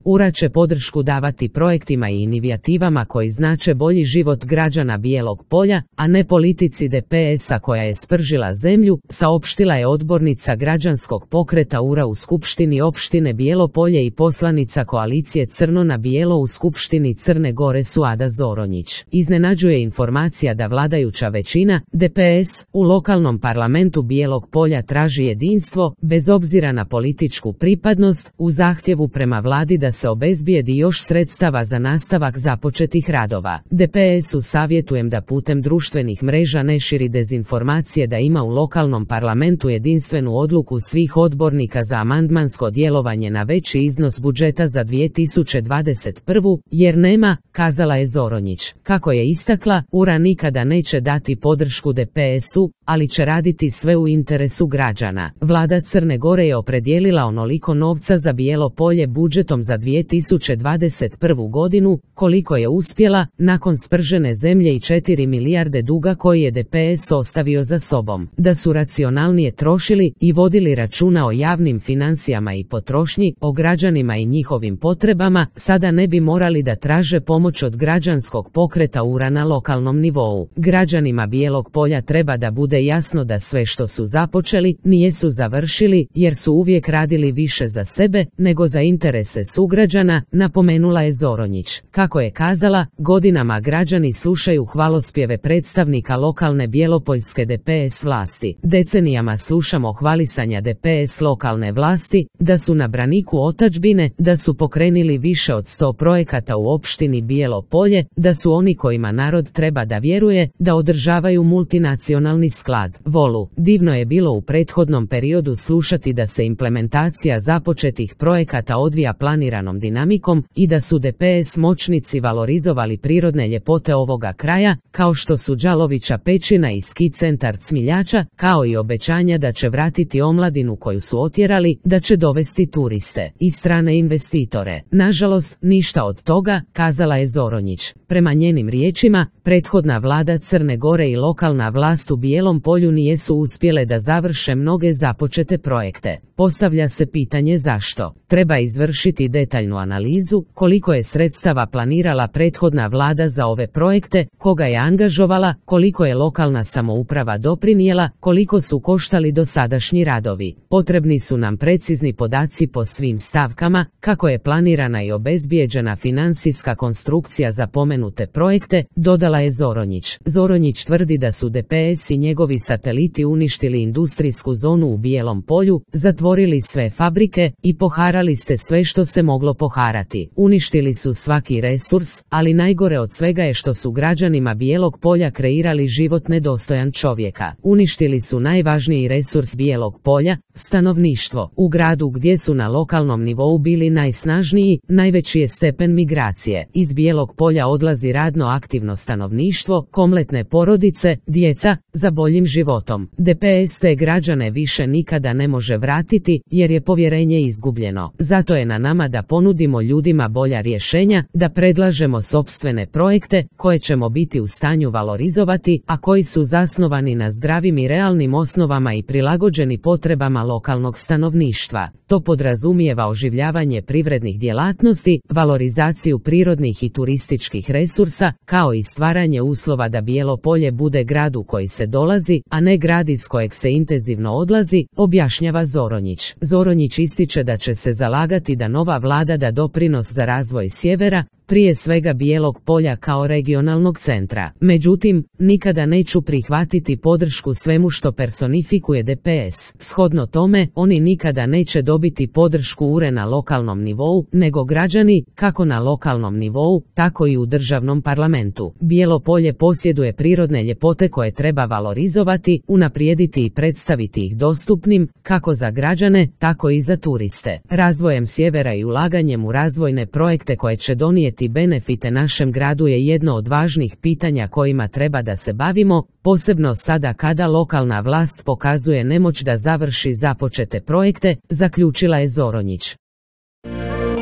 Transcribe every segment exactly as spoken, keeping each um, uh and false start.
Ura će podršku davati projektima i inicijatitvama koji znače bolji život građana Bijelog Polja, a ne politici D P S-a koja je spržila zemlju, saopštila je odbornica građanskog pokreta Ura u Skupštini opštine Bijelo Polje i poslanica koalicije Crno na bijelo u Skupštini Crne Gore Suada Zoronjić. Iznenađuje informacija da vladajuća većina, D P S, u lokalnom parlamentu Bijelog Polja traži jedinstvo, bez obzira na političku pripadnost, u zahtjevu prema vladi da se obezbijedi još sredstava za nastavak započetih radova. D P S-u savjetujem da putem društvenih mreža ne širi dezinformacije da ima u lokalnom parlamentu jedinstvenu odluku svih odbornika za amandmansko djelovanje na veći iznos budžeta za dvije tisuće dvadeset prvu. jer nema, kazala je Zoronjić. Kako je istakla, Ura nikada neće dati podršku D P S-u, ali će raditi sve u interesu građana. Vlada Crne Gore je opredijelila onoliko novca za Bijelo Polje budžetom za dvije tisuće dvadeset prvu. godinu, koliko je uspjela, nakon spržene zemlje i četiri milijarde duga koji je D P S ostavio za sobom. Da su racionalnije trošili i vodili računa o javnim financijama i potrošnji, o građanima i njihovim potrebama, sada ne bi morali da traže pomoć od građanskog pokreta Ura na lokalnom nivou. Građanima Bijelog Polja treba da bude jasno da sve što su započeli, nijesu završili, jer su uvijek radili više za sebe, nego za interese sugrađana, napomenula je Zoronjić. Kako je kazala, godinama građani slušaju hvalospjeve predstavnika lokalne bjelopoljske D P S vlasti. Decenijama slušamo hvalisanja D P S lokalne vlasti, da su na braniku otadžbine, da su pokrenili više od sto projekata u opštini Bijelo Polje, da su oni kojima narod treba da vjeruje, da održavaju multinacionalni sklad. Volu, divno je bilo u prethodnom periodu slušati da se implementacija započetih projekata odvija planiranom dinamikom i da su D P S moćnici valorizovali prirodne ljepote ovoga kraja, kao što su Đalovića pećina i ski centar Cmiljača, kao i obećanja da će vratiti omladinu koju su otjerali, da će dovesti turiste i strane investitore. Nažalost, ništa od toga, kazala je Zoronjić. Prema njenim riječima, prethodna vlada Crne Gore i lokalna vlast u Bijelom Polju nijesu uspjele da završe mnoge započete projekte. Postavlja se pitanje zašto. Treba izvršiti detaljnu analizu koliko je sredstava planirala prethodna vlada za ove projekte, koga je angažovala, koliko je lokalna samouprava doprinijela, koliko su koštali dosadašnji radovi. Potrebni su nam precizni podaci po svim stavkama, kako je planirana i obezbijeđena financijska konstrukcija za pomenute projekte, dodala je Zoronjić. Zoronjić tvrdi da su D P S i njegovi sateliti uništili industrijsku zonu u Bijelom Polju, zatvorili sve fabrike i poharali ste sve što se moglo poharati. Uništili su svaki resurs, ali najgore od svega je što su građanima Bijelog Polja kreirali život nedostojan čovjeka. Uništili su najvažniji resurs Bijelog Polja, stanovništvo. U gradu gdje su na lokalnom nivou bili najsnažniji, najveći je stepen migracije. Iz Bijelog Polja odlazi radno aktivno stanovništvo, kompletne porodice, djeca, za boljim životom. D P S te građane više nikada ne može vratiti, jer je povjerenje izgubljeno. Zato je na nama da ponudimo ljudima bolja rješenja, da predlažemo sopstvene projekte, koje ćemo biti u stanju valorizovati, a koji su zasnovani na zdravim i realnim osnovama i prilagođeni potrebama lokalnog stanovništva. To podrazumijeva oživljavanje privrednih djelatnosti, valorizaciju prirodnih i turističkih resursa, kao i stvaranje uslova da Bijelo Polje bude grad u koji se dolazi, a ne grad iz kojeg se intenzivno odlazi, objašnjava Zoronjić. Zoronjić ističe da će se zalagati da nova vlada da doprinos za razvoj sjevera, prije svega Bijelog Polja kao regionalnog centra. Međutim, nikada neću prihvatiti podršku svemu što personifikuje D P S. Shodno tome, oni nikada neće dobiti podršku Ure na lokalnom nivou, nego građani, kako na lokalnom nivou, tako i u državnom parlamentu. Bijelo Polje posjeduje prirodne ljepote koje treba valorizovati, unaprijediti i predstaviti ih dostupnim, kako za građane, tako i za turiste. Razvojem sjevera i ulaganjem u razvojne projekte koje će donijeti benefite našem gradu je jedno od važnih pitanja kojima treba da se bavimo, posebno sada kada lokalna vlast pokazuje nemoć da završi započete projekte, zaključila je Zoronjić.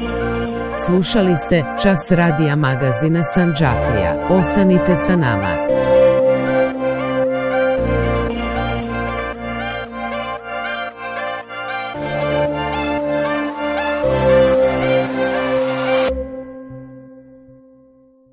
Slušali ste Čas radija magazina Sandžaklija. Ostanite sa nama.